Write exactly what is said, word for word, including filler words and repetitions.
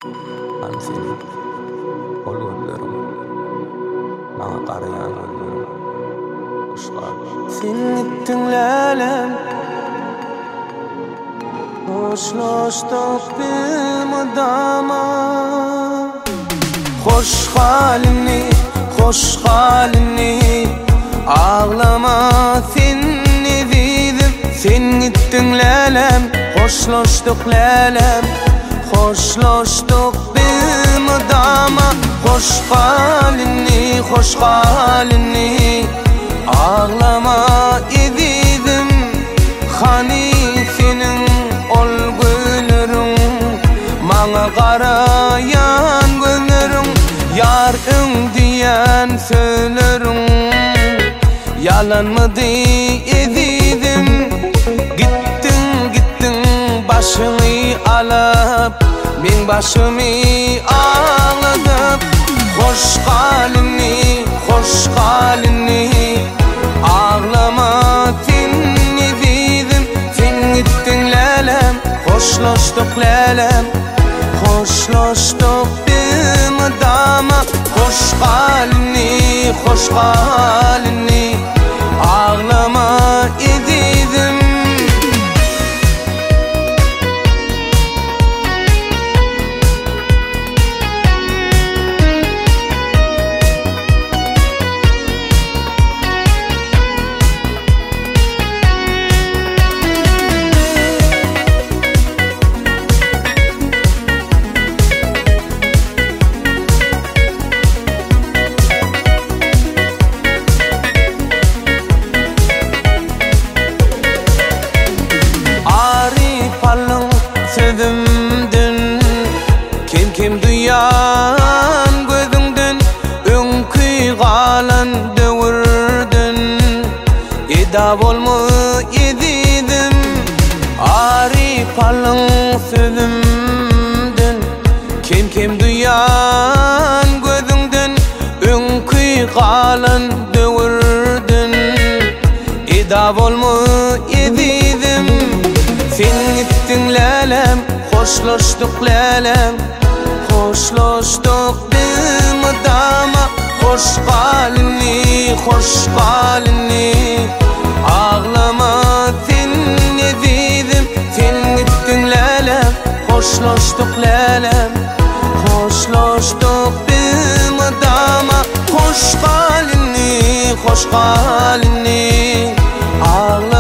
Hem senin ol gözlerim, bana qarayan gözlerim, uşlar. Sen gittin lälem, hoşlaştık bir mudama. Hoş halini, hoş halini, ağlama seni dedim. Sen gittin lälem, hoşlaştık lälem, hoşlaştık bir mudama. Hoş halini, hoş halini, ağlama ededim. Hani senin ol gönlürün, bana qarayan gönlürün. Yarın diyen söylerim, yalan mı ededim. Gittin gittin başını alıp, ben başımı ağladım. Hoş halini, hoş halini, ağlama seni dedim. Sen gittin lälem, hoşlaştık lälem, hoşlaştık bir mudama. Hoş halini, hoş halini, ağlama ededim. Sözümdün kim kim duyan gözündün, önkü qalan dövürdün. Eda bolmu ededim, arif alın sözümdün. Kim kim duyan gözündün, önkü qalan dövürdün. Eda bolmu ededim. Sen gittin lälem, hoşlaştık lälem, hoşlaştık bir mudama. Hoş halini, hoş halini, ağlama seni dedim. Sen gittin lälem, hoşlaştık lälem, hoşlaştık bir mudama. Hoş halini, hoş halini, ağlama